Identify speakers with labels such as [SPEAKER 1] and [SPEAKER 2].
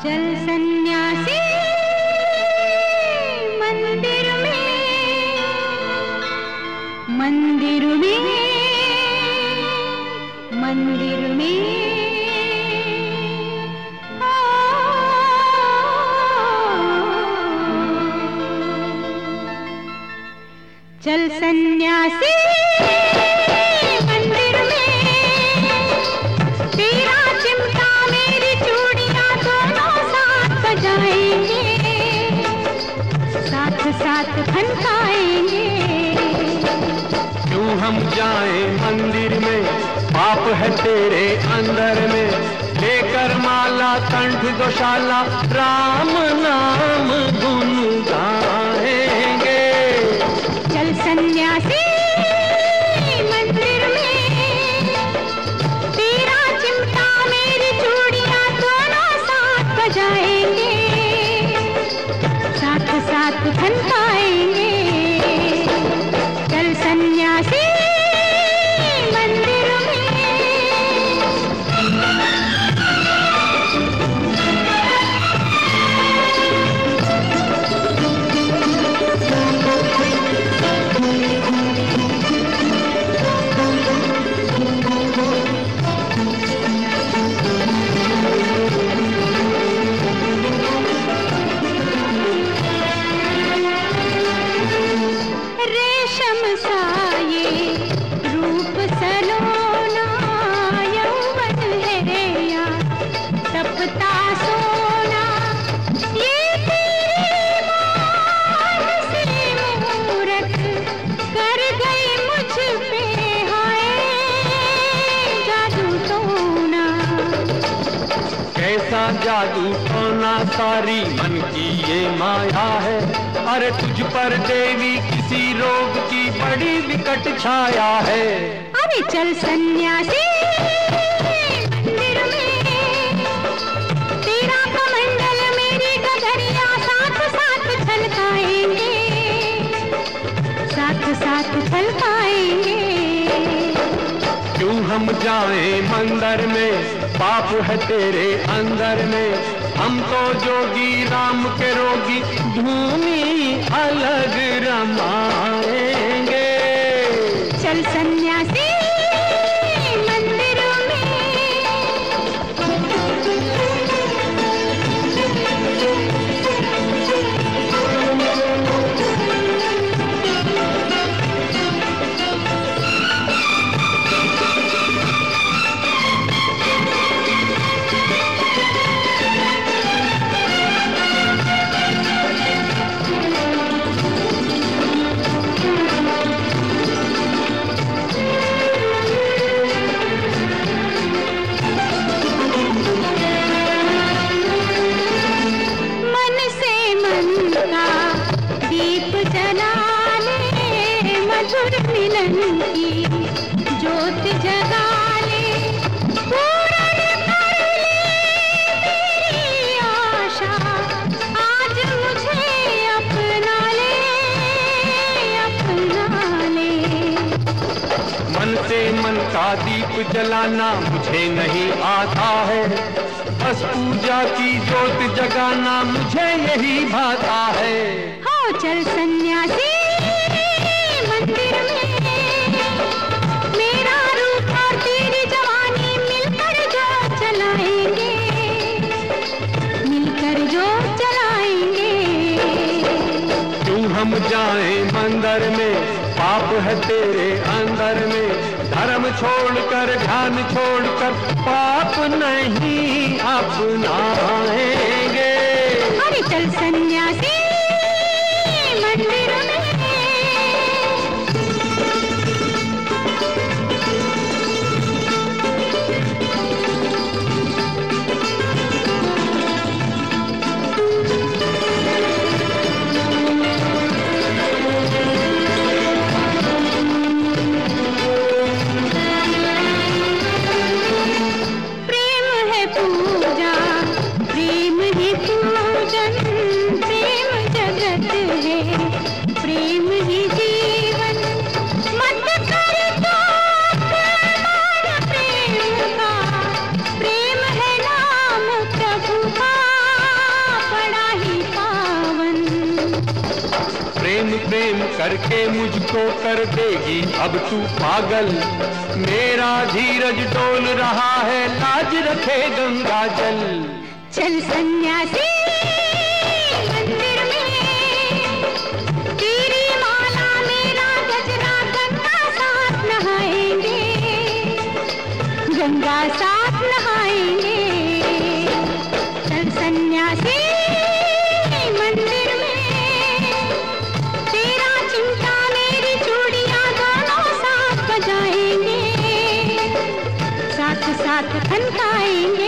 [SPEAKER 1] चल सन्यासी मंदिर में, मंदिर में, मंदिर में। चल सन्यासी मंदिर में, तेरा चिमटा मेरी चूड़ियां दोनों साथ बजाएंगे, साथ साथ खनकाएंगे।
[SPEAKER 2] क्यों हम जाएं मंदिर में, पाप है तेरे अंदर में, लेकर माला कंठ गौशाला राम नाम गुन गाएंगे।
[SPEAKER 1] चल सन्यासी मंदिर में, तेरा चिमटा मेरी चूड़ियां दोनों साथ बजाएंगे, साथ साथ खनकाएंगे। चल सन्यासी मंदिर में। रेशम सा ये रूप सलोना, यौवन है या तपता सोना, ये तेरी मान से मूरत कर गई मुझ पे, हाय जादू टोना।
[SPEAKER 2] कैसा जादू टोना, सारी मन की ये माया है। अरे तुझ पर देवी किसी रोग की बड़ी विकट छाया है।
[SPEAKER 1] अरे चल सन्यासी मंदिर में, तेरा कमंडल मेरी गगरिया साथ साथ छलकाएंगे, साथ साथ छलकाएंगे।
[SPEAKER 2] क्यों हम जाएं मंदिर में, पाप है तेरे अंदर में, हम तो जोगी राम के रोगी, धूनी अलग रमाएंगे।
[SPEAKER 1] चल सन्यासी मंदिर में। मन से मन का दीप जला ले, मधुर मिलन की ज्योत जगा ले, पूर्ण कर ले मेरी आशा, आज मुझे अपना ले, अपना ले।
[SPEAKER 2] मन से मन का दीप जलाना मुझे नहीं आता है, बस पूजा की ज्योत जगाना मुझे यही भाता है।
[SPEAKER 1] हो चल सन्यासी मंदिर में, मेरा रूप और तेरी जवानी मिलकर जो चलाएंगे, मिलकर जो चलाएंगे।
[SPEAKER 2] क्यों हम जाएं मंदिर में, पाप है तेरे अंदर में, धर्म छोड़कर ध्यान छोड़कर पाप नहीं अपनाएंगे।
[SPEAKER 1] अरे चल सन्यासी मंदिर में।
[SPEAKER 2] प्रेम करके मुझको कर देगी अब तू पागल। मेरा धीरज डोल रहा है, लाज रखे गंगा जल।
[SPEAKER 1] चल सन्यासी मंदिर में, तेरी माला मेरा गजरा, गंगा साथ नहाएंगे, गंगा साथ नहाएंगे। चल सन्यासी मंदिर में, तेरा चिमटा मेरी चूड़ियां दोनों साथ बजाएंगे, साथ साथ खनकाएंगे।